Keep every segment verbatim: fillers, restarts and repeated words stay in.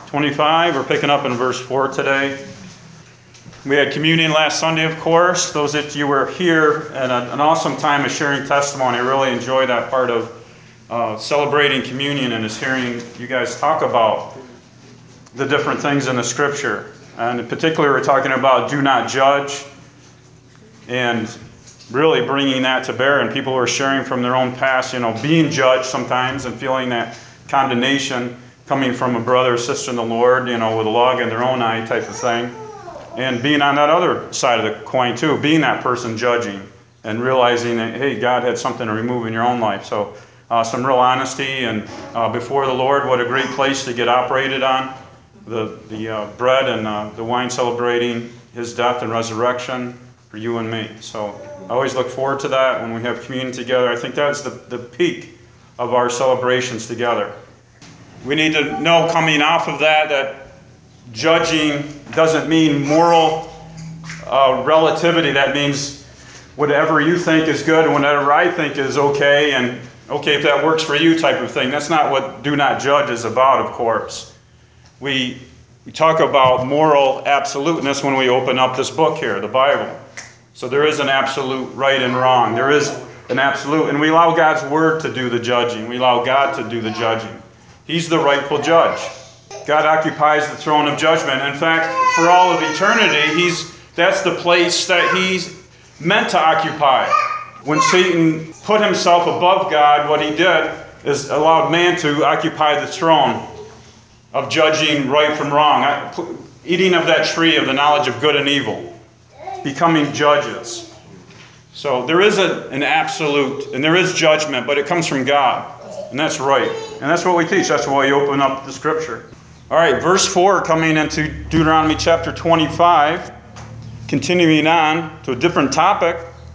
twenty-five. We're picking up in verse four today. We had communion last Sunday, of course. Those that you were here, and a, an awesome time of sharing testimony. I really enjoy that part of uh, celebrating communion and is hearing you guys talk about the different things in the Scripture. And in particular, we're talking about do not judge, and really bringing that to bear. And people who are sharing from their own past, you know, being judged sometimes and feeling that condemnation coming from a brother or sister in the Lord, you know, with a log in their own eye type of thing. And being on that other side of the coin too, being that person judging and realizing that, hey, God had something to remove in your own life. So uh, some real honesty and uh, before the Lord, what a great place to get operated on. The, the uh, bread and uh, the wine celebrating his death and resurrection for you and me. So I always look forward to that when we have communion together. I think that's the, the peak of our celebrations together. We need to know coming off of that that judging doesn't mean moral uh, relativity. That means whatever you think is good and whatever I think is okay, and okay if that works for you type of thing. That's not what do not judge is about, of course. We, we talk about moral absoluteness when we open up this book here, the Bible. So there is an absolute right and wrong. There is an absolute, and we allow God's Word to do the judging. We allow God to do the judging. He's the rightful judge. God occupies the throne of judgment. In fact, for all of eternity, he's that's the place that he's meant to occupy. When Satan put himself above God, what he did is allowed man to occupy the throne of judging right from wrong, eating of that tree of the knowledge of good and evil, becoming judges. So there is a, an absolute, and there is judgment, but it comes from God, and that's right. And that's what we teach. That's why we open up the Scripture. All right, verse four, coming into Deuteronomy chapter twenty-five, continuing on to a different topic,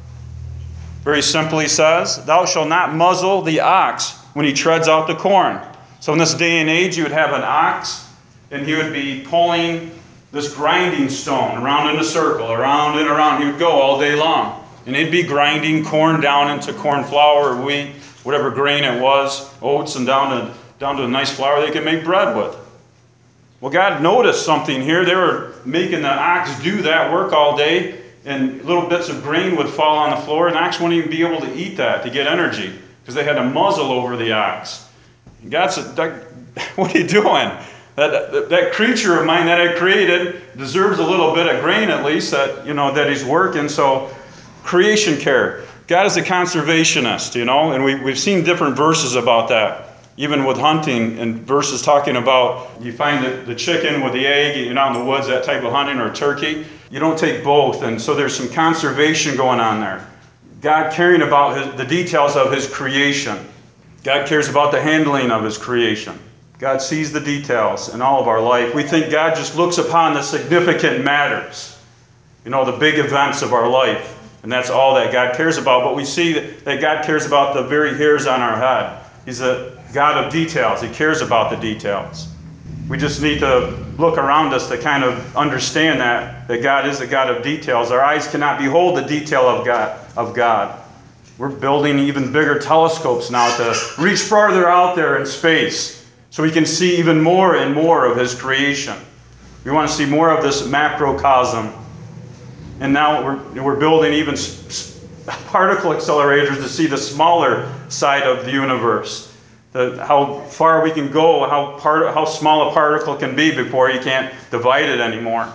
very simply says, thou shalt not muzzle the ox when he treads out the corn. So in this day and age, you would have an ox, and he would be pulling this grinding stone around in a circle, around and around. He would go all day long. And he'd be grinding corn down into corn flour or wheat, whatever grain it was, oats, and down to, down to a nice flour they could make bread with. Well, God noticed something here. They were making the ox do that work all day, and little bits of grain would fall on the floor, and the ox wouldn't even be able to eat that to get energy because they had a muzzle over the ox. God said, what are you doing? That, that, that creature of mine that I created deserves a little bit of grain at least that, you know, that he's working. So creation care. God is a conservationist, you know, and we, we've seen different verses about that. Even with hunting and verses talking about you find the, the chicken with the egg, you're out in the woods, that type of hunting, or turkey. You don't take both. And so there's some conservation going on there. God caring about his, the details of his creation. God cares about the handling of his creation. God sees the details in all of our life. We think God just looks upon the significant matters, you know, the big events of our life, and that's all that God cares about. But we see that, that God cares about the very hairs on our head. He's a God of details. He cares about the details. We just need to look around us to kind of understand that, that God is a God of details. Our eyes cannot behold the detail of God. Of God. We're building even bigger telescopes now to reach farther out there in space so we can see even more and more of his creation. We want to see more of this macrocosm. And now we're, we're building even particle accelerators to see the smaller side of the universe. The, how far we can go, how, part, how small a particle can be before you can't divide it anymore.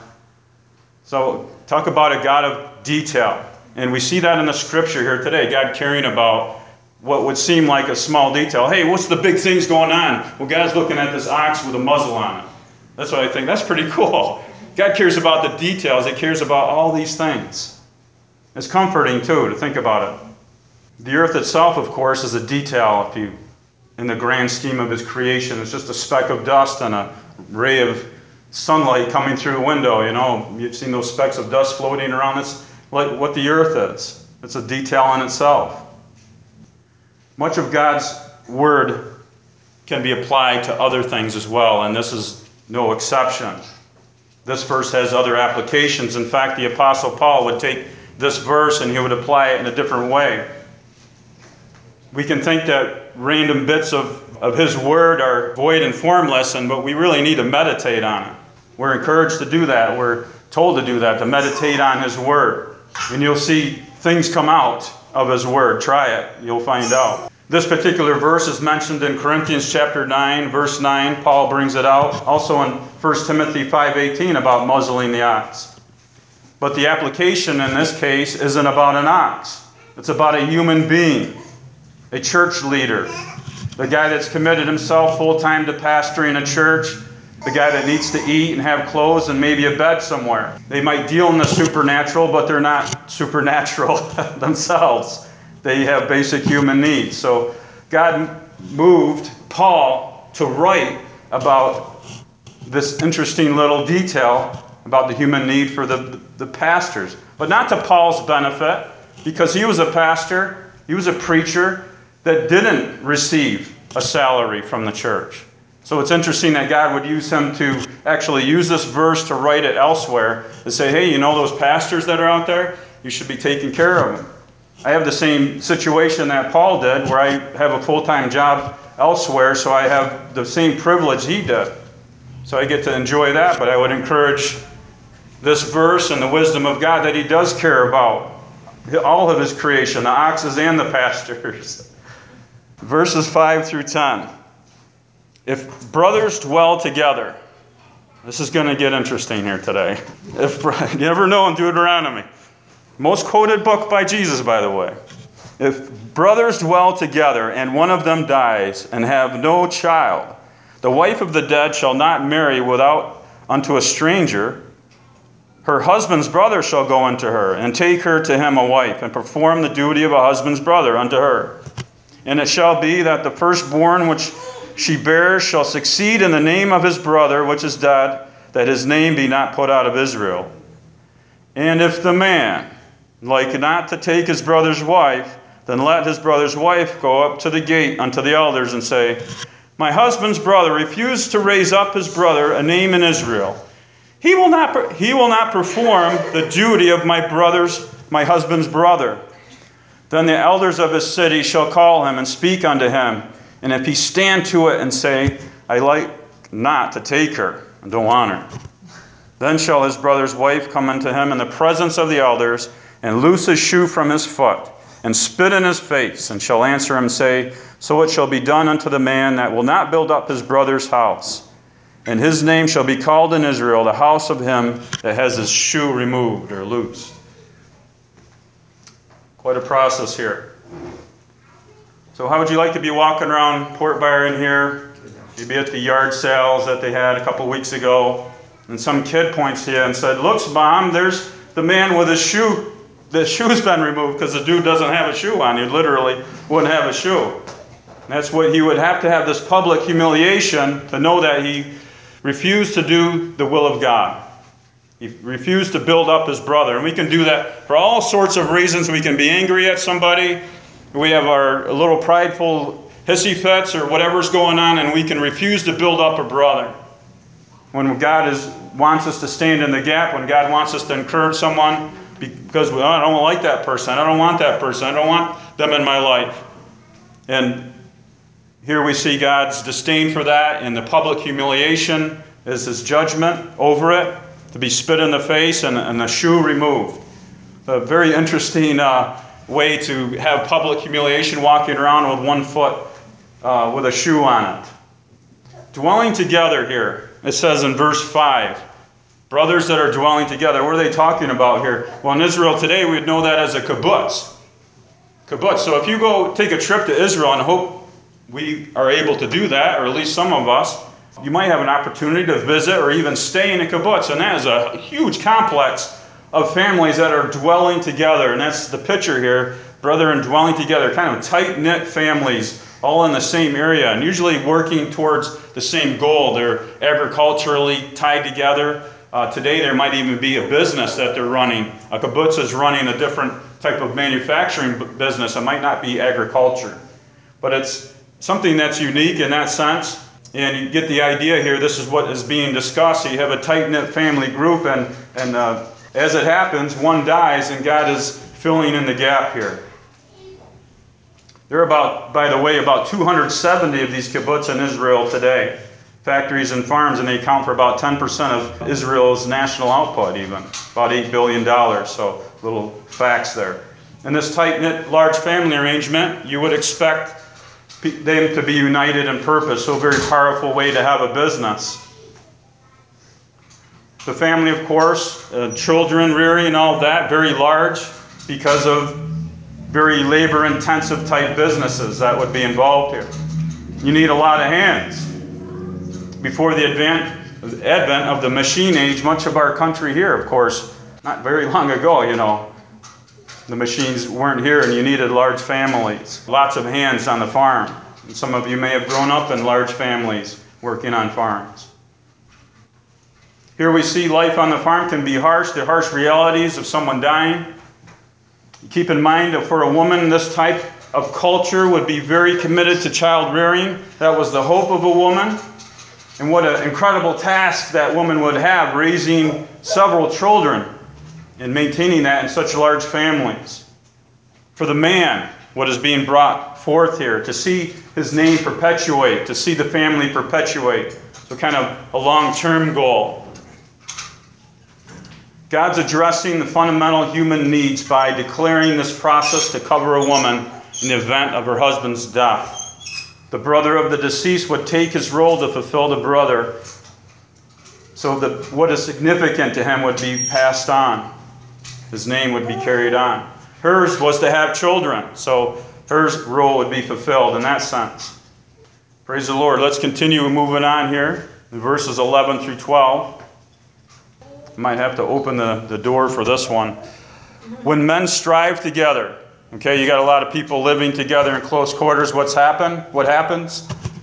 So talk about a God of detail. And we see that in the Scripture here today, God caring about what would seem like a small detail. Hey, what's the big things going on? Well, God's looking at this ox with a muzzle on it. That's what I think. That's pretty cool. God cares about the details. He cares about all these things. It's comforting, too, to think about it. The earth itself, of course, is a detail if you, in the grand scheme of his creation. It's just a speck of dust and a ray of sunlight coming through the window. You know, you've seen those specks of dust floating around. It's like what the earth is. It's a detail in itself. Much of God's word can be applied to other things as well, and this is no exception. This verse has other applications. In fact, the Apostle Paul would take this verse and he would apply it in a different way. We can think that random bits of of His Word are void and formless, and but we really need to meditate on it. We're encouraged to do that. We're told to do that, to meditate on His Word. And you'll see things come out of His Word. Try it. You'll find out. This particular verse is mentioned in Corinthians chapter nine, verse nine. Paul brings it out. Also in First Timothy five eighteen about muzzling the ox. But the application in this case isn't about an ox. It's about a human being, a church leader, the guy that's committed himself full-time to pastoring a church, the guy that needs to eat and have clothes and maybe a bed somewhere. They might deal in the supernatural, but they're not supernatural themselves. They have basic human needs. So God moved Paul to write about this interesting little detail about the human need for the, the pastors. But not to Paul's benefit, because he was a pastor, he was a preacher that didn't receive a salary from the church. So it's interesting that God would use him to actually use this verse to write it elsewhere and say, hey, you know those pastors that are out there? You should be taking care of them. I have the same situation that Paul did, where I have a full-time job elsewhere, so I have the same privilege he did. So I get to enjoy that, but I would encourage this verse and the wisdom of God that He does care about all of His creation, the oxes and the pastors. Verses five through ten. If brothers dwell together, this is going to get interesting here today. If you never know in Deuteronomy, most quoted book by Jesus, by the way. If brothers dwell together and one of them dies and have no child, the wife of the dead shall not marry without unto a stranger. Her husband's brother shall go unto her and take her to him a wife and perform the duty of a husband's brother unto her. And it shall be that the firstborn which she bears shall succeed in the name of his brother which is dead, that his name be not put out of Israel. And if the man like not to take his brother's wife, then let his brother's wife go up to the gate unto the elders and say, my husband's brother refused to raise up his brother a name in Israel. He will not, he will not perform the duty of my brother's, my husband's brother. Then the elders of his city shall call him and speak unto him. And if he stand to it and say, I like not to take her, and don't want her, then shall his brother's wife come unto him in the presence of the elders, and loose his shoe from his foot, and spit in his face, and shall answer him, say, so it shall be done unto the man that will not build up his brother's house. And his name shall be called in Israel, the house of him that has his shoe removed or loosed. Quite a process here. So how would you like to be walking around Port Byron here? You'd be at the yard sales that they had a couple weeks ago, and some kid points to you and said, looks, Mom, there's the man with his shoe. The shoe's been removed because the dude doesn't have a shoe on. He literally wouldn't have a shoe. And that's what he would have to have, this public humiliation to know that he refused to do the will of God. He refused to build up his brother. And we can do that for all sorts of reasons. We can be angry at somebody. We have our little prideful hissy fits or whatever's going on, and we can refuse to build up a brother. When God is, wants us to stand in the gap, when God wants us to encourage someone, because well, I don't like that person, I don't want that person, I don't want them in my life. And here we see God's disdain for that, and the public humiliation is His judgment over it, to be spit in the face and, and the shoe removed. A very interesting uh, way to have public humiliation, walking around with one foot uh, with a shoe on it. Dwelling together here, it says in verse five, brothers that are dwelling together. What are they talking about here? Well, in Israel today, we'd know that as a kibbutz. Kibbutz. So if you go take a trip to Israel, and hope we are able to do that, or at least some of us, you might have an opportunity to visit or even stay in a kibbutz. And that is a huge complex of families that are dwelling together. And that's the picture here, brethren dwelling together, kind of tight-knit families, all in the same area, and usually working towards the same goal. They're agriculturally tied together. Uh, today there might even be a business that they're running. A kibbutz is running a different type of manufacturing business. It might not be agriculture. But it's something that's unique in that sense. And you get the idea here, this is what is being discussed. So you have a tight-knit family group, and, and uh, as it happens, one dies, and God is filling in the gap here. There are about, by the way, about two hundred seventy of these kibbutz in Israel today. Factories and farms, and they account for about ten percent of Israel's national output even. About eight billion dollars, so little facts there. In this tight-knit, large family arrangement, you would expect them to be united in purpose, so a very powerful way to have a business. The family, of course, uh, children rearing and all of that, very large because of very labor-intensive type businesses that would be involved here. You need a lot of hands. Before the advent, advent of the machine age, much of our country here, of course, not very long ago, you know, the machines weren't here and you needed large families. Lots of hands on the farm. And some of you may have grown up in large families working on farms. Here we see life on the farm can be harsh, the harsh realities of someone dying. Keep in mind that for a woman, this type of culture would be very committed to child rearing. That was the hope of a woman. And what an incredible task that woman would have, raising several children and maintaining that in such large families. For the man, what is being brought forth here, to see his name perpetuate, to see the family perpetuate. So kind of a long-term goal. God's addressing the fundamental human needs by declaring this process to cover a woman in the event of her husband's death. The brother of the deceased would take his role to fulfill the brother, so that what is significant to him would be passed on. His name would be carried on. Hers was to have children, so her role would be fulfilled in that sense. Praise the Lord. Let's continue moving on here in verses eleven through twelve. Might have to open the, the door for this one. When men strive together, okay, you got a lot of people living together in close quarters. What's happened? What happens?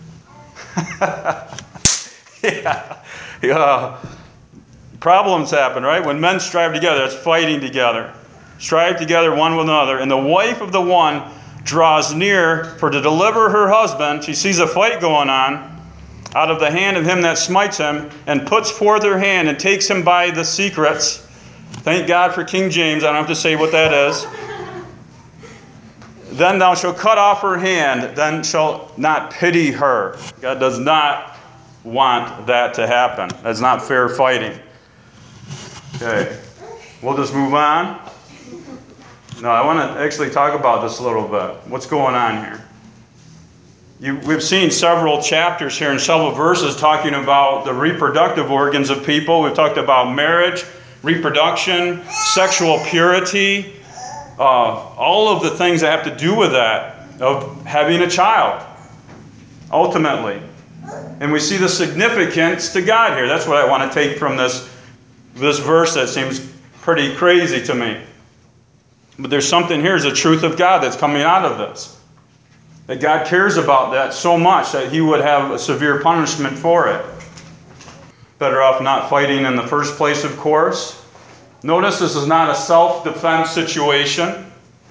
yeah, yeah. Problems happen, right? When men strive together, it's fighting together. Strive together one with another. And the wife of the one draws near for to deliver her husband. She sees a fight going on out of the hand of him that smites him, and puts forth her hand and takes him by the secrets. Thank God for King James. I don't have to say what that is. Then thou shalt cut off her hand, then shalt not pity her. God does not want that to happen. That's not fair fighting. Okay, we'll just move on. No, I want to actually talk about this a little bit. What's going on here? You, we've seen several chapters here and several verses talking about the reproductive organs of people. We've talked about marriage, reproduction, sexual purity, uh, all of the things that have to do with that, of having a child, ultimately. And we see the significance to God here. That's what I want to take from this, this verse that seems pretty crazy to me. But there's something here, there's a truth of God that's coming out of this. That God cares about that so much that he would have a severe punishment for it. Better off not fighting in the first place, of course. Notice this is not a self-defense situation.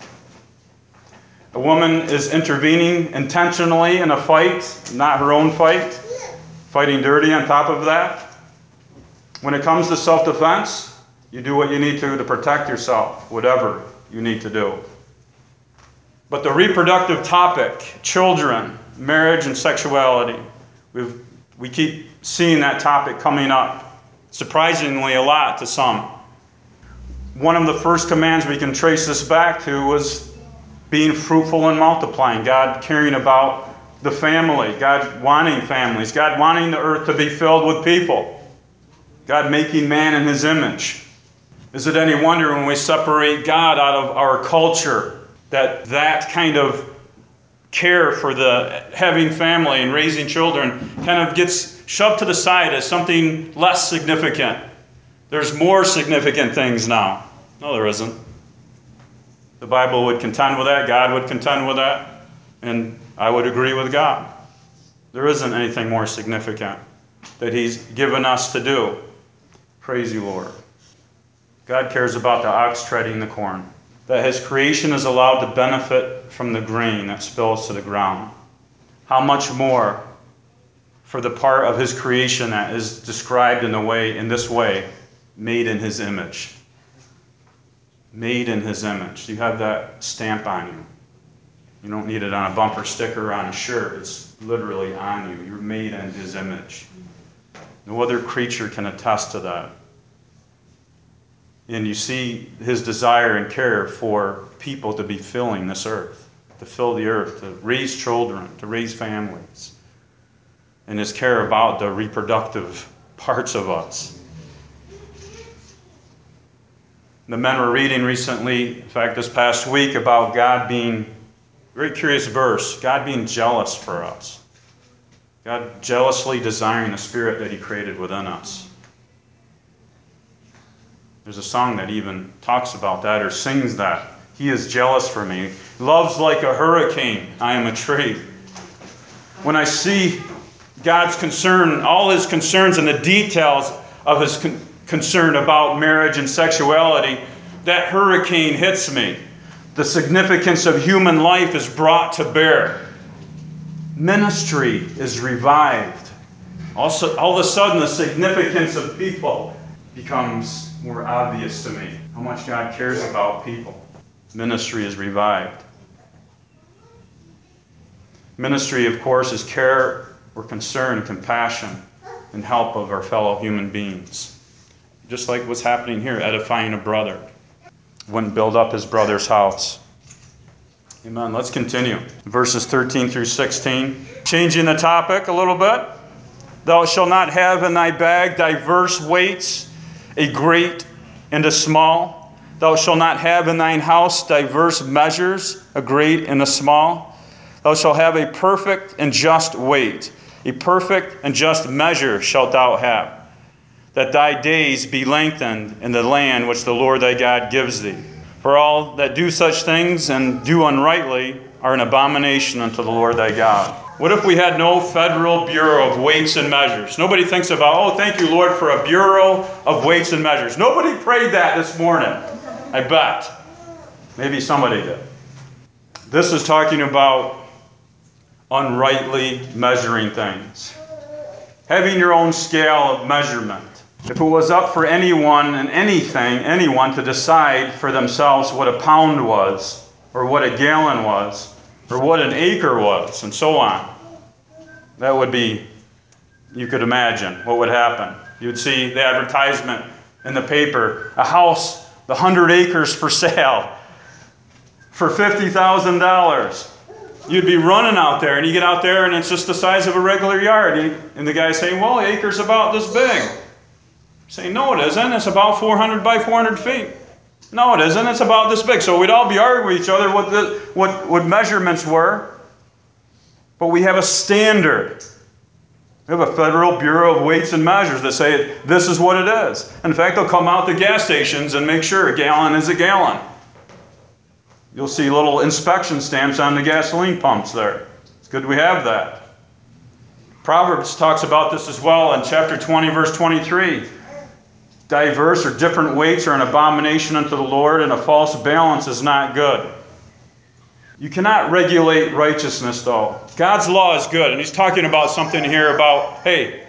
A woman is intervening intentionally in a fight, not her own fight. Fighting dirty on top of that. When it comes to self-defense, you do what you need to to protect yourself, whatever you need to do. But the reproductive topic, children, marriage, and sexuality, we've, we keep seeing that topic coming up, surprisingly a lot to some. One of the first commands we can trace this back to was being fruitful and multiplying, God caring about the family, God wanting families, God wanting the earth to be filled with people, God making man in his image. Is it any wonder when we separate God out of our culture, that that kind of care for the having family and raising children kind of gets shoved to the side as something less significant? There's more significant things now. No, there isn't. The Bible would contend with that. God would contend with that. And I would agree with God. There isn't anything more significant that he's given us to do. Praise you, Lord. God cares about the ox treading the corn, that his creation is allowed to benefit from the grain that spills to the ground. How much more for the part of his creation that is described in the way, in this way, made in his image. Made in his image. You have that stamp on you. You don't need it on a bumper sticker or on a shirt. It's literally on you. You're made in His image. No other creature can attest to that. And you see His desire and care for people to be filling this earth, to fill the earth, to raise children, to raise families. And His care about the reproductive parts of us. The men were reading recently, in fact this past week, about God being, very curious verse, God being jealous for us. God jealously desiring the spirit that He created within us. There's a song that even talks about that or sings that. He is jealous for me. Love's like a hurricane. I am a tree. When I see God's concern, all His concerns and the details of His con- concern about marriage and sexuality, that hurricane hits me. The significance of human life is brought to bear. Ministry is revived. Also, all of a sudden, the significance of people becomes more obvious to me. How much God cares about people. Ministry is revived. Ministry, of course, is care or concern, compassion, and help of our fellow human beings. Just like what's happening here, edifying a brother. Wouldn't build up his brother's house. Amen. Let's continue. Verses thirteen through sixteen. Changing the topic a little bit. Thou shalt not have in thy bag diverse weights, a great and a small. Thou shalt not have in thine house diverse measures, a great and a small. Thou shalt have a perfect and just weight. A perfect and just measure shalt thou have, that thy days be lengthened in the land which the Lord thy God gives thee. For all that do such things and do unrightly are an abomination unto the Lord thy God. What if we had no federal bureau of weights and measures? Nobody thinks about, oh, thank you, Lord, for a bureau of weights and measures. Nobody prayed that this morning, I bet. Maybe somebody did. This is talking about unrightly measuring things. Having your own scale of measurement. If it was up for anyone and anything, anyone to decide for themselves what a pound was, or what a gallon was, or what an acre was, and so on, that would be, you could imagine what would happen. You would see the advertisement in the paper, a house, the hundred acres for sale, for fifty thousand dollars. You'd be running out there, and you get out there, and it's just the size of a regular yard. And the guy's saying, well, the acre's about this big. Saying, no, it isn't. It's about four hundred by four hundred feet. No, it isn't. It's about this big. So we'd all be arguing with each other what, the, what, what measurements were. But we have a standard. We have a Federal Bureau of Weights and Measures that say this is what it is. In fact, they'll come out to gas stations and make sure a gallon is a gallon. You'll see little inspection stamps on the gasoline pumps there. It's good we have that. Proverbs talks about this as well in chapter twenty, verse twenty-three. Diverse or different weights are an abomination unto the Lord, and a false balance is not good. You cannot regulate righteousness, though. God's law is good, and He's talking about something here about, hey,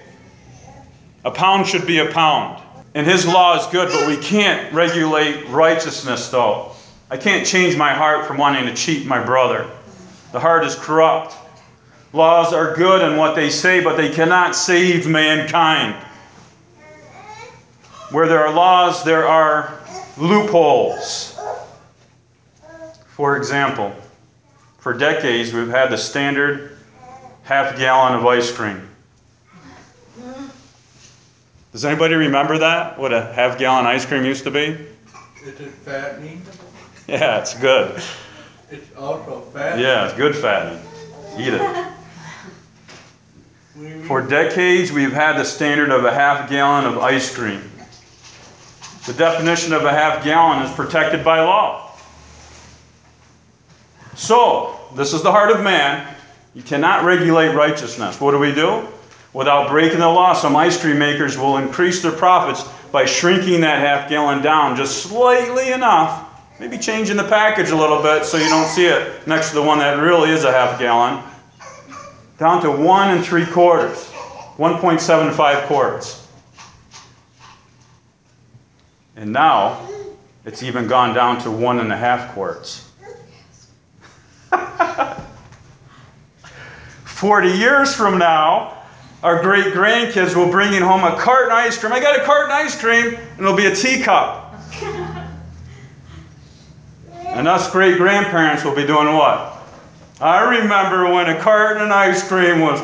a pound should be a pound. And His law is good, but we can't regulate righteousness, though. I can't change my heart from wanting to cheat my brother. The heart is corrupt. Laws are good in what they say, but they cannot save mankind. Where there are laws, there are loopholes. For example, for decades we've had the standard half gallon of ice cream. Does anybody remember that? What a half gallon ice cream used to be? Is it fattening? Yeah, it's good. It's also fattening. Yeah, it's good fattening. Eat it. For decades we've had the standard of a half gallon of ice cream. The definition of a half gallon is protected by law. So, this is the heart of man. You cannot regulate righteousness. What do we do? Without breaking the law, some ice cream makers will increase their profits by shrinking that half gallon down just slightly enough. Maybe changing the package a little bit so you don't see it next to the one that really is a half gallon. Down to one and three quarters. one point seven five quarts. And now, it's even gone down to one and a half quarts. forty years from now, our great grandkids will bring in home a carton of ice cream. I got a carton of ice cream, and it'll be a teacup. And us great grandparents will be doing what? I remember when a carton of ice cream was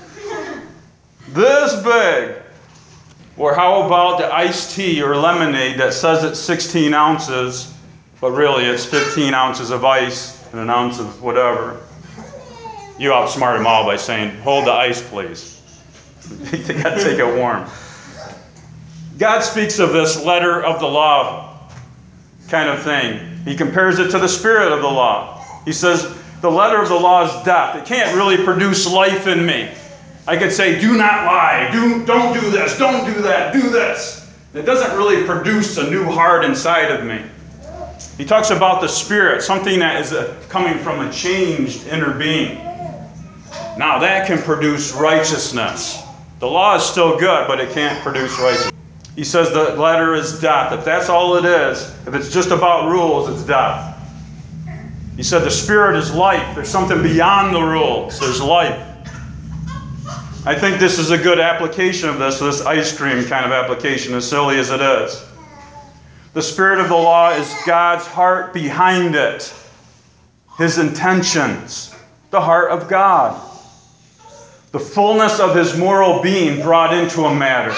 this big. Or how about the iced tea or lemonade that says it's sixteen ounces, but really it's fifteen ounces of ice and an ounce of whatever. You outsmart them all by saying, hold the ice, please. You got to take it warm. God speaks of this letter of the law kind of thing. He compares it to the spirit of the law. He says, the letter of the law is death. It can't really produce life in me. I could say, do not lie, do, don't do this, don't do that, do this. It doesn't really produce a new heart inside of me. He talks about the spirit, something that is a, coming from a changed inner being. Now that can produce righteousness. The law is still good, but it can't produce righteousness. He says the letter is death. If that's all it is, if it's just about rules, it's death. He said the spirit is life. There's something beyond the rules. There's life. I think this is a good application of this, this ice cream kind of application, as silly as it is. The spirit of the law is God's heart behind it. His intentions. The heart of God. The fullness of his moral being brought into a matter.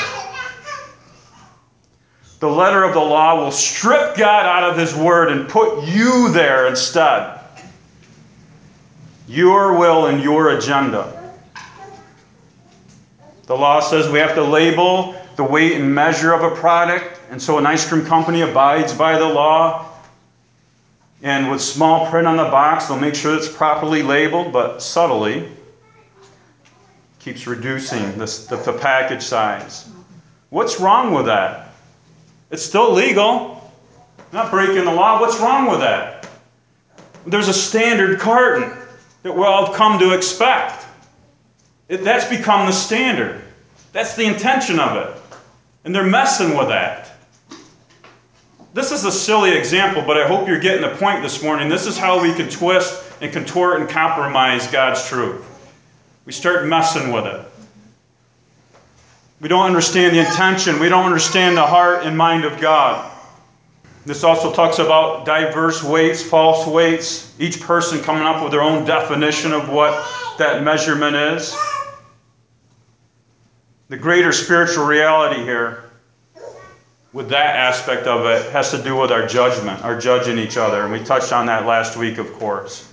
The letter of the law will strip God out of his word and put you there instead. Your will and your agenda. The law says we have to label the weight and measure of a product, and so an ice cream company abides by the law. And with small print on the box, they'll make sure it's properly labeled, but subtly keeps reducing this, the, the package size. What's wrong with that? It's still legal. Not breaking the law. What's wrong with that? There's a standard carton that we'll all come to expect. It, that's become the standard. That's the intention of it. And they're messing with that. This is a silly example, but I hope you're getting the point this morning. This is how we can twist and contort and compromise God's truth. We start messing with it. We don't understand the intention. We don't understand the heart and mind of God. This also talks about diverse weights, false weights, each person coming up with their own definition of what that measurement is. The greater spiritual reality here, with that aspect of it, has to do with our judgment, our judging each other. And we touched on that last week, of course.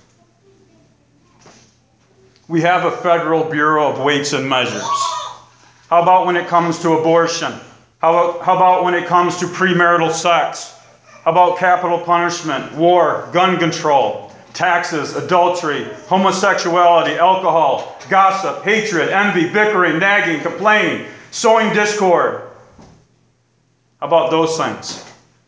We have a Federal Bureau of Weights and Measures. How about when it comes to abortion? How about, how about when it comes to premarital sex? How about capital punishment, war, gun control, taxes, adultery, homosexuality, alcohol, gossip, hatred, envy, bickering, nagging, complaining, sowing discord? How about those things?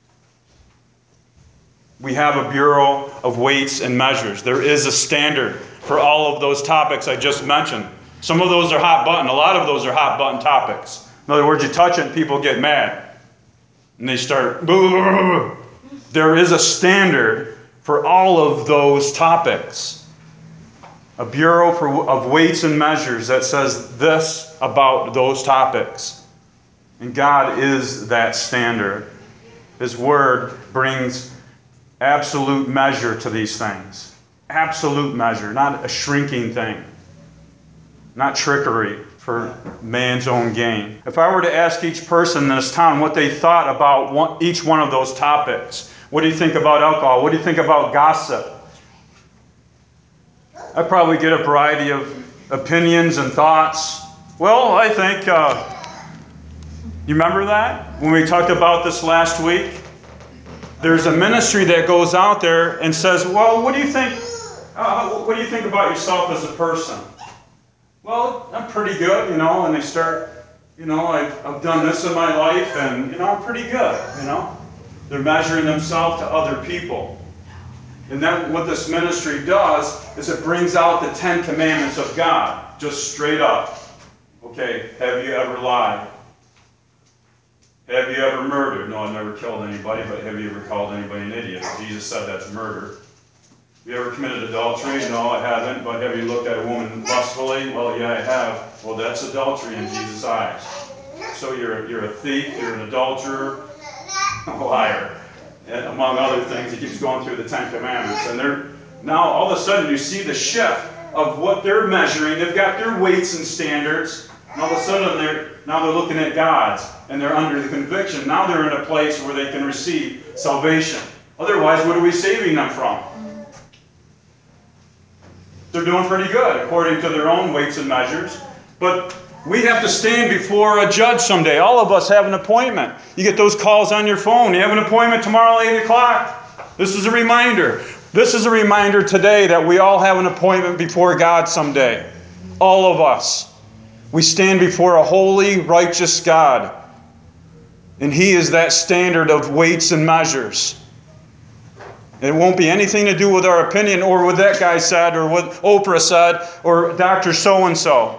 We have a Bureau of Weights and Measures. There is a standard for all of those topics I just mentioned. Some of those are hot button. A lot of those are hot button topics. In other words, you touch it and people get mad. And they start, boo. There is a standard for all of those topics. A Bureau for, of Weights and Measures that says this about those topics. And God is that standard. His Word brings absolute measure to these things. Absolute measure, not a shrinking thing. Not trickery for man's own gain. If I were to ask each person in this town what they thought about one, each one of those topics, what do you think about alcohol? What do you think about gossip? I'd probably get a variety of opinions and thoughts. Well, I think, uh, you remember that? When we talked about this last week? There's a ministry that goes out there and says, well, what do you think, uh, what do you think about yourself as a person? Well, I'm pretty good, you know, and they start, you know, I've, I've done this in my life, and, you know, I'm pretty good, you know. They're measuring themselves to other people. And then what this ministry does is it brings out the Ten Commandments of God, just straight up. Okay, have you ever lied? Have you ever murdered? No, I've never killed anybody, but have you ever called anybody an idiot? Jesus said that's murder. You ever committed adultery? No, I haven't. But have you looked at a woman lustfully? Well, yeah, I have. Well, that's adultery in Jesus' eyes. So you're, you're a thief, you're an adulterer, a liar. And among other things, he keeps going through the Ten Commandments. And they're, now all of a sudden you see the shift of what they're measuring. They've got their weights and standards. And all of a sudden they're, now they're looking at God's. And they're under the conviction. Now they're in a place where they can receive salvation. Otherwise, what are we saving them from? They're doing pretty good according to their own weights and measures. But we have to stand before a judge someday. All of us have an appointment. You get those calls on your phone. You have an appointment tomorrow at eight o'clock. This is a reminder. This is a reminder today that we all have an appointment before God someday. All of us. We stand before a holy, righteous God. And He is that standard of weights and measures. It won't be anything to do with our opinion or what that guy said or what Oprah said or Doctor So-and-so.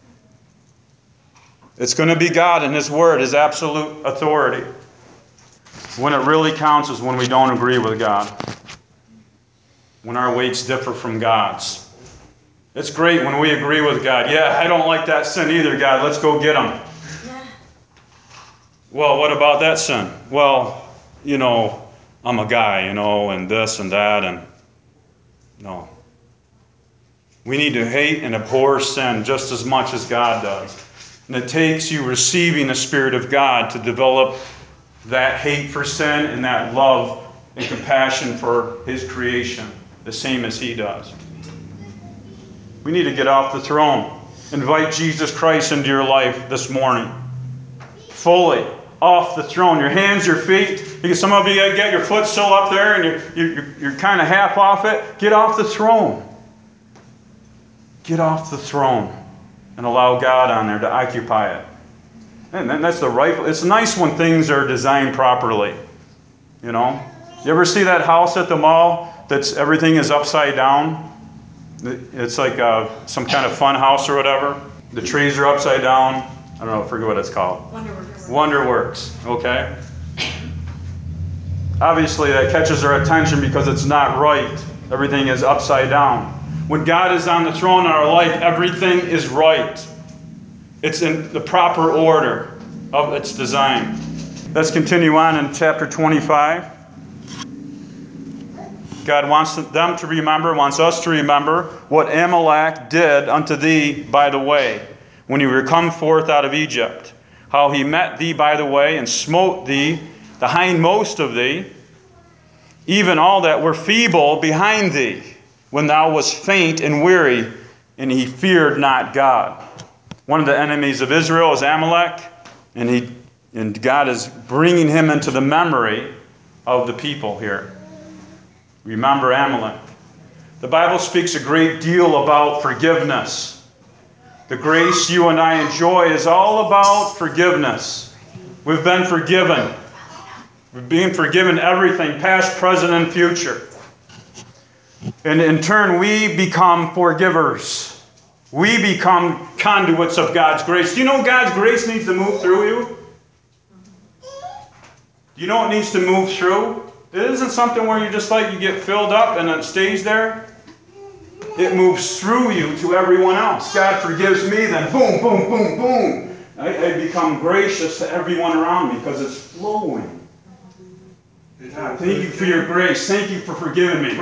It's going to be God and His Word, His absolute authority. When it really counts is when we don't agree with God. When our weights differ from God's. It's great when we agree with God. Yeah, I don't like that sin either, God. Let's go get them. Well, what about that sin? Well, you know, I'm a guy, you know, and this and that, and no. We need to hate and abhor sin just as much as God does. And it takes you receiving the Spirit of God to develop that hate for sin and that love and compassion for His creation, the same as He does. We need to get off the throne. Invite Jesus Christ into your life this morning. Fully. Off the throne. Your hands, your feet. Because some of you get your foot still up there and you're, you're, you're kind of half off it. Get off the throne. Get off the throne and allow God on there to occupy it. And then that's the right. It's nice when things are designed properly. You know? You ever see that house at the mall that's everything is upside down? It's like uh, some kind of fun house or whatever. The trees are upside down. I don't know, I forget what it's called. Wonderworks. Wonderworks, okay? Obviously, that catches our attention because it's not right. Everything is upside down. When God is on the throne in our life, everything is right. It's in the proper order of its design. Let's continue on in chapter twenty-five. God wants them to remember, wants us to remember what Amalek did unto thee by the way, when you were come forth out of Egypt, how he met thee by the way, and smote thee, the hindmost of thee, even all that were feeble behind thee, when thou wast faint and weary, and he feared not God. One of the enemies of Israel is Amalek, and he and God is bringing him into the memory of the people here. Remember Amalek. The Bible speaks a great deal about forgiveness. The grace you and I enjoy is all about forgiveness. We've been forgiven. We're being forgiven everything, past, present, and future. And in turn, we become forgivers. We become conduits of God's grace. Do you know God's grace needs to move through you? Do you know it needs to move through? It isn't something where you just like you get filled up and it stays there. It moves through you to everyone else. God forgives me, then boom, boom, boom, boom. I, I become gracious to everyone around me because it's flowing. God, thank you for your grace. Thank you for forgiving me.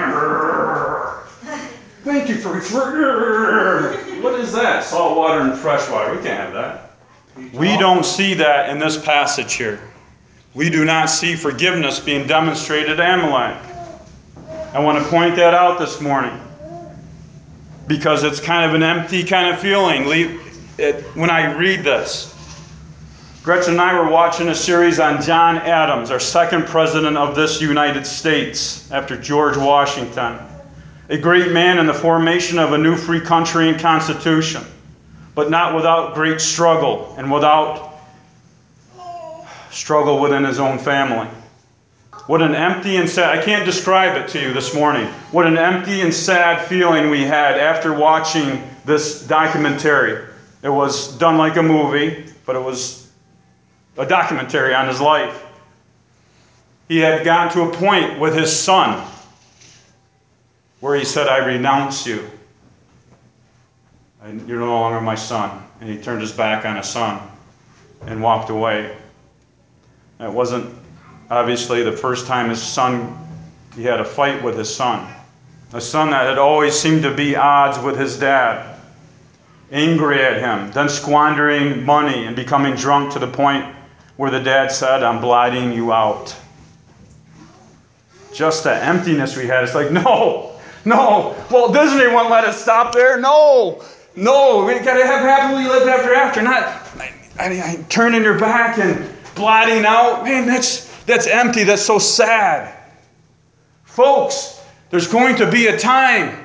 Thank you for... What is that? Salt water and fresh water. We can't have that. We don't see that in this passage here. We do not see forgiveness being demonstrated to Amalek. I want to point that out this morning because it's kind of an empty kind of feeling when I read this. Gretchen and I were watching a series on John Adams, our second president of this United States after George Washington. A great man in the formation of a new free country and constitution, but not without great struggle and without struggle within his own family. What an empty and sad, I can't describe it to you this morning. What an empty and sad feeling we had after watching this documentary. It was done like a movie, but it was a documentary on his life. He had gotten to a point with his son where he said, I renounce you. And you're no longer my son. And he turned his back on his son and walked away. It wasn't obviously the first time his son, he had a fight with his son. A son that had always seemed to be odds with his dad. Angry at him, then squandering money and becoming drunk to the point where the dad said, I'm blotting you out. Just the emptiness we had. It's like, no, no. Walt Disney won't let us stop there. No, no. We got to have happily lived ever after. Not I, I, I, turning your back and blotting out. Man, that's, that's empty. That's so sad. Folks, there's going to be a time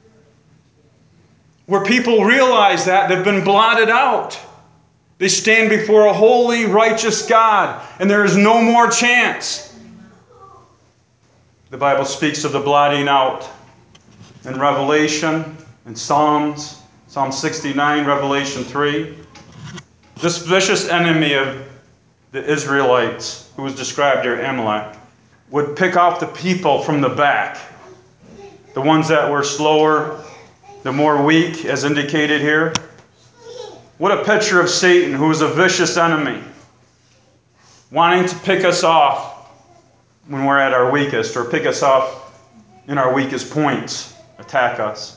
where people realize that they've been blotted out. They stand before a holy, righteous God, and there is no more chance. The Bible speaks of the blotting out in Revelation, in Psalms, Psalm sixty-nine, Revelation three. This vicious enemy of the Israelites, who was described here, Amalek, would pick off the people from the back. The ones that were slower, the more weak, as indicated here. What a picture of Satan, who is a vicious enemy, wanting to pick us off when we're at our weakest, or pick us off in our weakest points, attack us.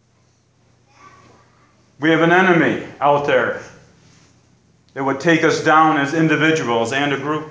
We have an enemy out there that would take us down as individuals and a group.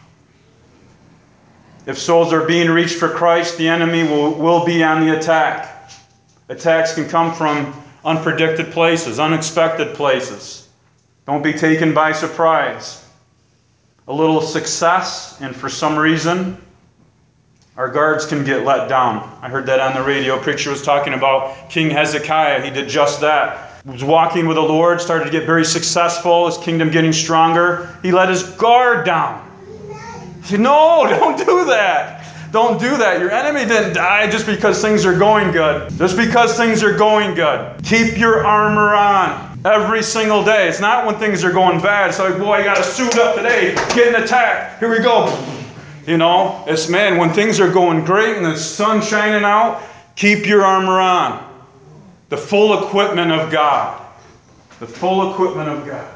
If souls are being reached for Christ, the enemy will, will be on the attack. Attacks can come from unpredicted places, unexpected places. Don't be taken by surprise. A little success, and for some reason, our guards can get let down. I heard that on the radio. A preacher was talking about King Hezekiah. He did just that. He was walking with the Lord, started to get very successful, his kingdom getting stronger. He let his guard down. He said, no, don't do that. Don't do that. Your enemy didn't die just because things are going good. Just because things are going good. Keep your armor on every single day. It's not when things are going bad. It's like, boy, I got to suit up today. Getting attacked. Here we go. You know, it's, man, when things are going great and the sun's shining out, keep your armor on. The full equipment of God. The full equipment of God.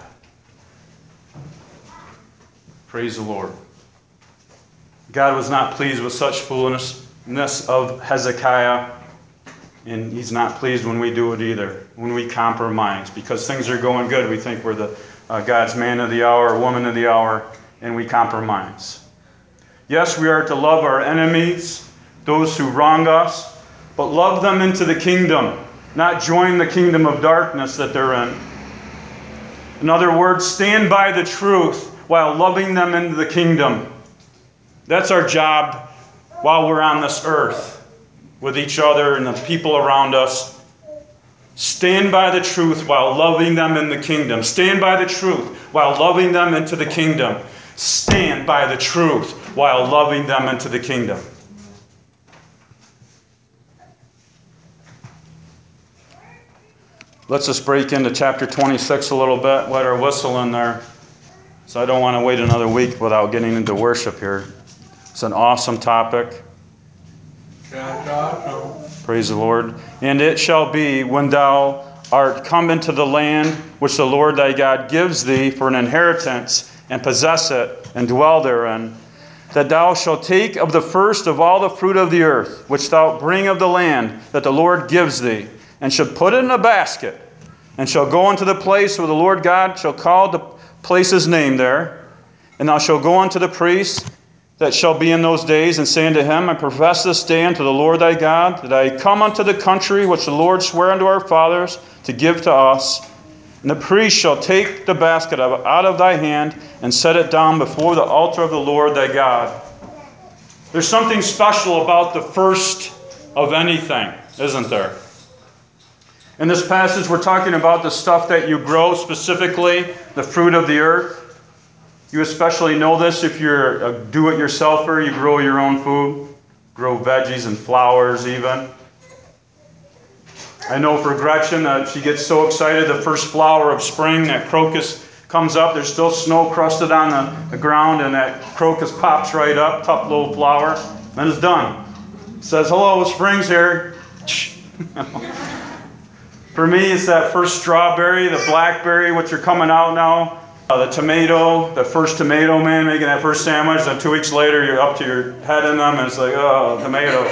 Praise the Lord. God was not pleased with such foolishness of Hezekiah, and he's not pleased when we do it either, when we compromise. Because things are going good, we think we're the uh, God's man of the hour or woman of the hour, and we compromise. Yes, we are to love our enemies, those who wrong us, but love them into the kingdom, not join the kingdom of darkness that they're in. In other words, stand by the truth while loving them into the kingdom. That's our job while we're on this earth with each other and the people around us. Stand by the truth while loving them in the kingdom. Stand by the truth while loving them into the kingdom. Stand by the truth while loving them into the kingdom. Let's just break into chapter twenty-six a little bit. Let our whistle in there. So I don't want to wait another week without getting into worship here. It's an awesome topic. That's awesome. Praise the Lord. And it shall be when thou art come into the land which the Lord thy God gives thee for an inheritance, and possess it, and dwell therein, that thou shalt take of the first of all the fruit of the earth, which thou bring of the land that the Lord gives thee, and shalt put it in a basket, and shall go unto the place where the Lord God shall call the place's name there, and thou shalt go unto the priest that shall be in those days, and say unto him, I profess this day unto the Lord thy God, that I come unto the country which the Lord sware unto our fathers to give to us. And the priest shall take the basket out of thy hand, and set it down before the altar of the Lord thy God. There's something special about the first of anything, isn't there? In this passage, we're talking about the stuff that you grow, specifically the fruit of the earth. You especially know this if you're a do-it-yourselfer. You grow your own food, grow veggies and flowers even. I know for Gretchen, uh, she gets so excited the first flower of spring, that crocus comes up. There's still snow crusted on the, the ground, and that crocus pops right up, tough little flower. Then it's done. It says, hello, spring's here. For me, it's that first strawberry, the blackberry, which are coming out now. Uh, the tomato, the first tomato man making that first sandwich. Then two weeks later, you're up to your head in them, and it's like, oh, tomato.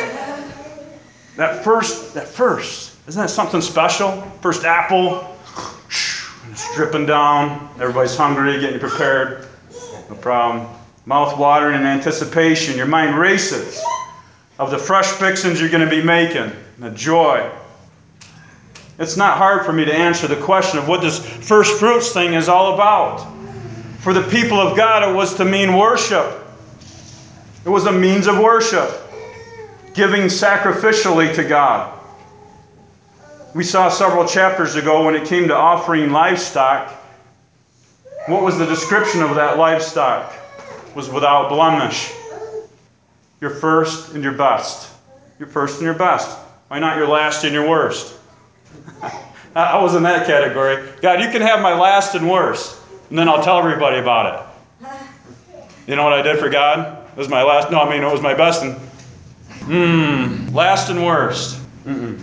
That first, that first, isn't that something special? First apple, it's dripping down. Everybody's hungry, getting prepared. No problem. Mouth watering in anticipation. Your mind races of the fresh fixings you're going to be making. The joy. It's not hard for me to answer the question of what this first fruits thing is all about. For the people of God, it was to mean worship. It was a means of worship. Giving sacrificially to God. We saw several chapters ago when it came to offering livestock. What was the description of that livestock? It was without blemish. Your first and your best. Your first and your best. Why not your last and your worst? I was in that category. God, you can have my last and worst, and then I'll tell everybody about it. You know what I did for God? It was my last. No, I mean, it was my best and Mmm, last and worst. Mm-mm.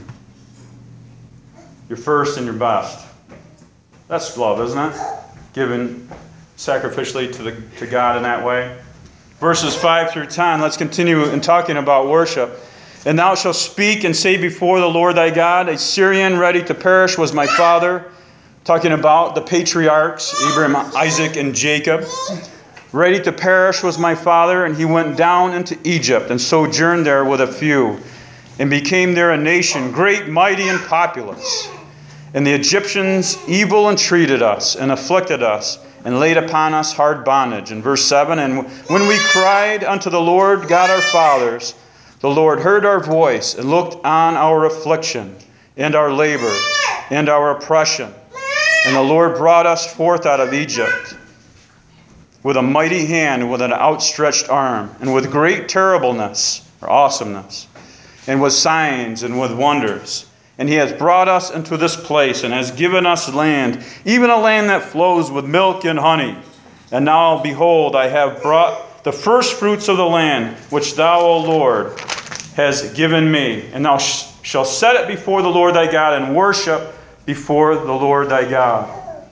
Your first and your best. That's love, isn't it? Given sacrificially to, the, to God in that way. Verses five through ten, let's continue in talking about worship. And thou shalt speak and say before the Lord thy God, a Syrian ready to perish was my father. Talking about the patriarchs, Abraham, Isaac, and Jacob. Ready to perish was my father, and he went down into Egypt and sojourned there with a few, and became there a nation, great, mighty, and populous. And the Egyptians evil entreated us, and afflicted us, and laid upon us hard bondage. In verse seven, and when we cried unto the Lord God our fathers, the Lord heard our voice, and looked on our affliction, and our labor, and our oppression. And the Lord brought us forth out of Egypt, with a mighty hand, and with an outstretched arm, and with great terribleness, or awesomeness, and with signs, and with wonders. And he has brought us into this place, and has given us land, even a land that flows with milk and honey. And now, behold, I have brought the first fruits of the land, which thou, O Lord, hast given me. And thou sh- shalt set it before the Lord thy God, and worship before the Lord thy God.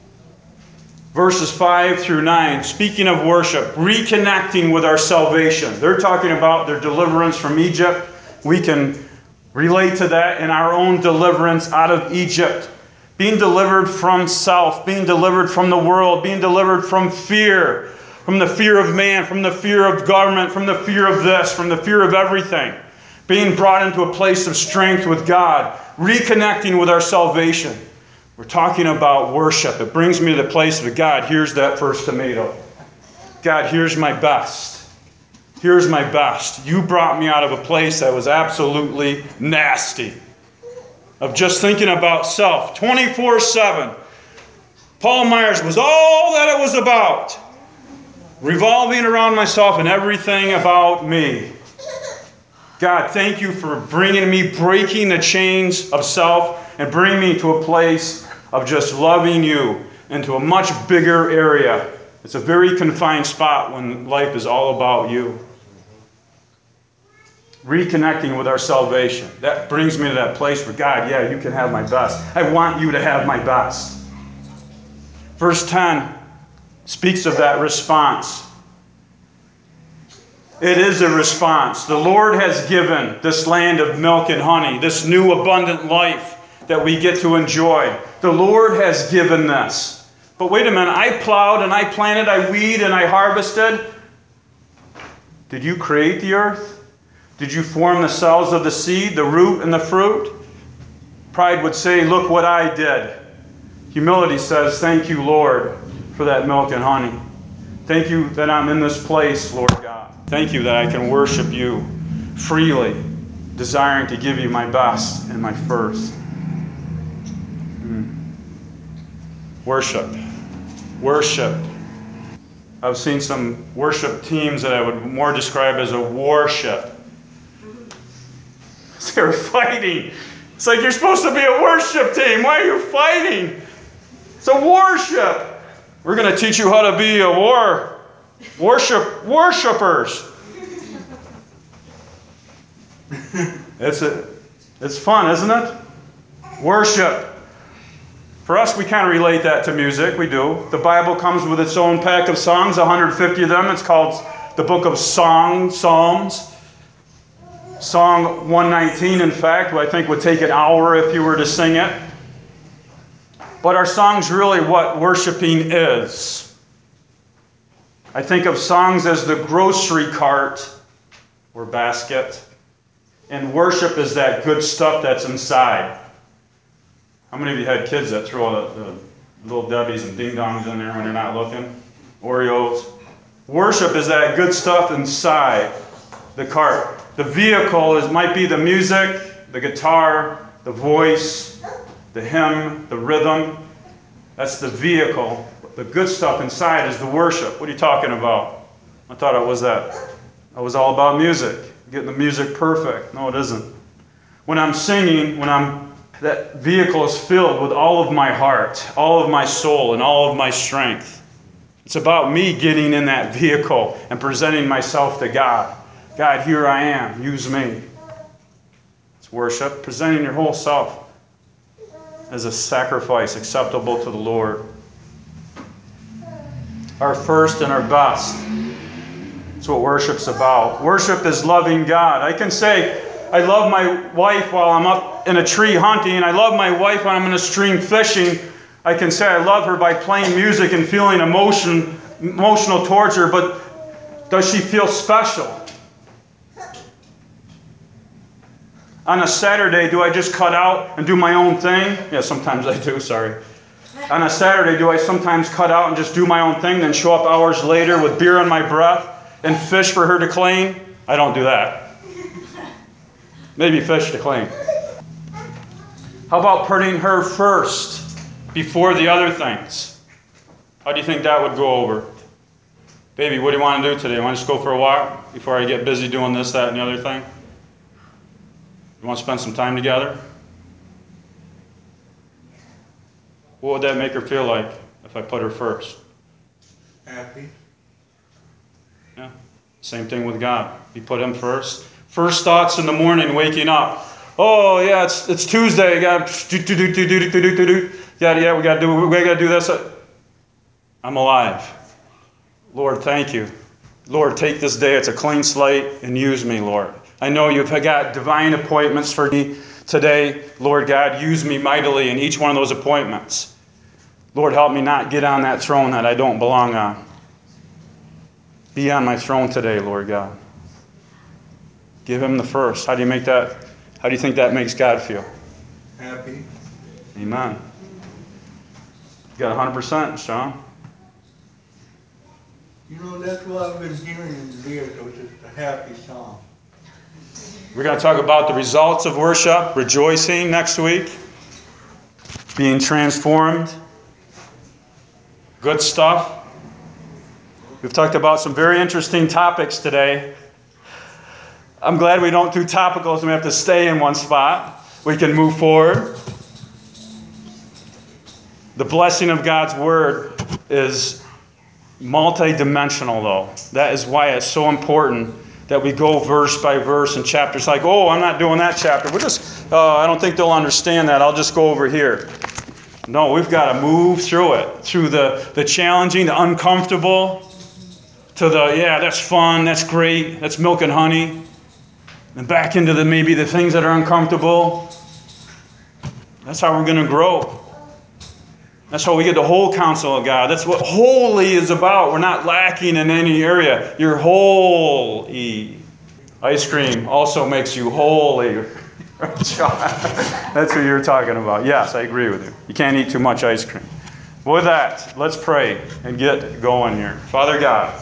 Verses five through nine, speaking of worship, reconnecting with our salvation. They're talking about their deliverance from Egypt. We can relate to that in our own deliverance out of Egypt. Being delivered from self, being delivered from the world, being delivered from fear, from the fear of man, from the fear of government, from the fear of this, from the fear of everything. Being brought into a place of strength with God, reconnecting with our salvation. We're talking about worship. It brings me to the place of God, here's that first tomato. God, here's my best. Here's my best. You brought me out of a place that was absolutely nasty. Of just thinking about self. twenty-four seven. Paul Myers was all that it was about. Revolving around myself and everything about me. God, thank you for bringing me, breaking the chains of self and bringing me to a place of just loving you into a much bigger area. It's a very confined spot when life is all about you. Reconnecting with our salvation. That brings me to that place where, God, yeah, you can have my best. I want you to have my best. Verse ten speaks of that response. It is a response. The Lord has given this land of milk and honey, this new abundant life that we get to enjoy. The Lord has given this. But wait a minute, I plowed and I planted, I weeded and I harvested. Did you create the earth? Did you form the cells of the seed, the root, and the fruit? Pride would say, look what I did. Humility says, thank you, Lord, for that milk and honey. Thank you that I'm in this place, Lord God. Thank you that I can worship you freely, desiring to give you my best and my first. Mm. Worship. Worship. I've seen some worship teams that I would more describe as a warship. They're fighting. It's like you're supposed to be a worship team. Why are you fighting? It's a worship. We're going to teach you how to be a war worship worshipers. That's it. It's fun, isn't it? Worship. For us, we kind of relate that to music. We do. The Bible comes with its own pack of songs, one hundred fifty of them. It's called the Book of Song, Psalms. Song one nineteen, in fact, I think would take an hour if you were to sing it. But are songs really what worshiping is? I think of songs as the grocery cart or basket, and worship is that good stuff that's inside. How many of you had kids that throw the, the little Debbies and Ding Dongs in there when they're not looking? Oreos. Worship is that good stuff inside the cart. The vehicle is might be the music, the guitar, the voice, the hymn, the rhythm. That's the vehicle. The good stuff inside is the worship. What are you talking about? I thought it was that. It was all about music. Getting the music perfect. No, it isn't. When I'm singing, when I'm that vehicle is filled with all of my heart, all of my soul, and all of my strength. It's about me getting in that vehicle and presenting myself to God. God, here I am. Use me. It's worship. Presenting your whole self as a sacrifice acceptable to the Lord. Our first and our best. That's what worship's about. Worship is loving God. I can say, I love my wife while I'm up in a tree hunting. I love my wife when I'm in a stream fishing. I can say I love her by playing music and feeling emotion, emotional towards her, but does she feel special? On a Saturday, do I just cut out and do my own thing? Yeah, sometimes I do, sorry. On a Saturday, do I sometimes cut out and just do my own thing, then show up hours later with beer on my breath and fish for her to clean? I don't do that. Maybe fish to clean. How about putting her first before the other things? How do you think that would go over? Baby, what do you want to do today? Want to just go for a walk before I get busy doing this, that, and the other thing? You want to spend some time together? What would that make her feel like if I put her first? Happy. Yeah. Same thing with God. You put him first. First thoughts in the morning, waking up. Oh yeah, it's it's Tuesday. Got do do do do do do do do do. Yeah, yeah, we gotta do we gotta do this. I'm alive. Lord, thank you. Lord, take this day. It's a clean slate and use me, Lord. I know you've got divine appointments for me today. Lord God, use me mightily in each one of those appointments. Lord, help me not get on that throne that I don't belong on. Be on my throne today, Lord God. Give him the first. How do you make that? How do you think that makes God feel? Happy. Amen. You got one hundred percent, Sean. You know, that's what I've been hearing in the vehicle, just a happy song. We're going to talk about the results of worship, rejoicing next week, being transformed, good stuff. We've talked about some very interesting topics today. I'm glad we don't do topicals and we have to stay in one spot. We can move forward. The blessing of God's Word is multi-dimensional, though. That is why it's so important that we go verse by verse and chapters. Like, oh, I'm not doing that chapter. We're just, oh, I don't think they'll understand that. I'll just go over here. No, we've got to move through it, through the, the challenging, the uncomfortable, to the, yeah, that's fun, that's great, that's milk and honey, and back into the maybe the things that are uncomfortable. That's how we're going to grow. That's how we get the whole counsel of God. That's what holy is about. We're not lacking in any area. You're holy. Ice cream also makes you holy. That's what you're talking about. Yes, I agree with you. You can't eat too much ice cream. With that, let's pray and get going here. Father God,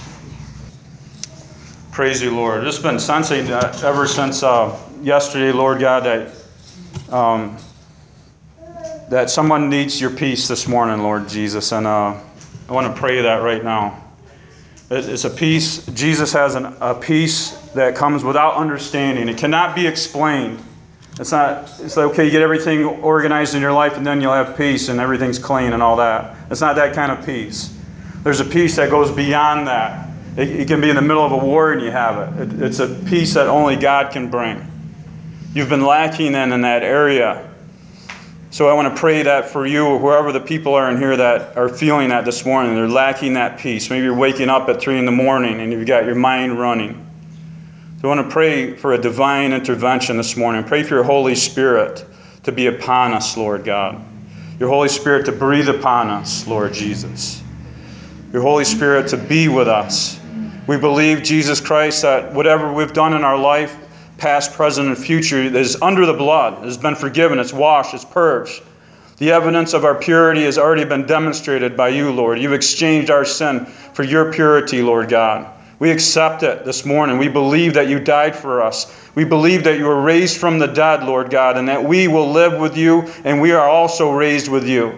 praise you, Lord. Just been sensing that ever since uh, yesterday, Lord God, that um, that someone needs your peace this morning, Lord Jesus, and uh, I want to pray that right now. It's a peace. Jesus has an, a peace that comes without understanding. It cannot be explained. It's not. It's like, okay, you get everything organized in your life, and then you'll have peace, and everything's clean and all that. It's not that kind of peace. There's a peace that goes beyond that. It, it can be in the middle of a war, and you have it. it. It's a peace that only God can bring. you've been lacking in in that area. So I want to pray that for you, or whoever the people are in here that are feeling that this morning, they're lacking that peace. Maybe you're waking up at three in the morning and you've got your mind running. So I want to pray for a divine intervention this morning. Pray for your Holy Spirit to be upon us, Lord God. Your Holy Spirit to breathe upon us, Lord Jesus. Your Holy Spirit to be with us. We believe, Jesus Christ, that whatever we've done in our life, past, present, and future, is under the blood. It has been forgiven. It's washed. It's purged. The evidence of our purity has already been demonstrated by you, Lord. You've exchanged our sin for your purity, Lord God. We accept it this morning. We believe that you died for us. We believe that you were raised from the dead, Lord God, and that we will live with you, and we are also raised with you.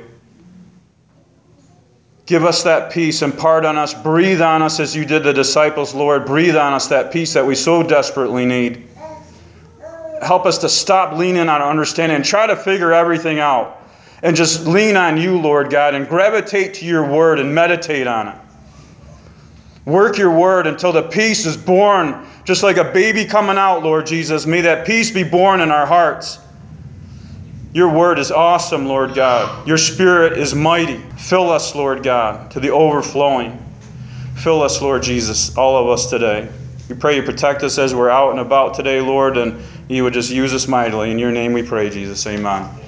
Give us that peace. Impart on us. Breathe on us as you did the disciples, Lord. Breathe on us that peace that we so desperately need. Help us to stop leaning on our understanding and try to figure everything out. And just lean on you, Lord God, and gravitate to your word and meditate on it. Work your word until the peace is born, just like a baby coming out, Lord Jesus. May that peace be born in our hearts. Your word is awesome, Lord God. Your Spirit is mighty. Fill us, Lord God, to the overflowing. Fill us, Lord Jesus, all of us today. We pray you protect us as we're out and about today, Lord, and you would just use us mightily. In your name we pray, Jesus. Amen.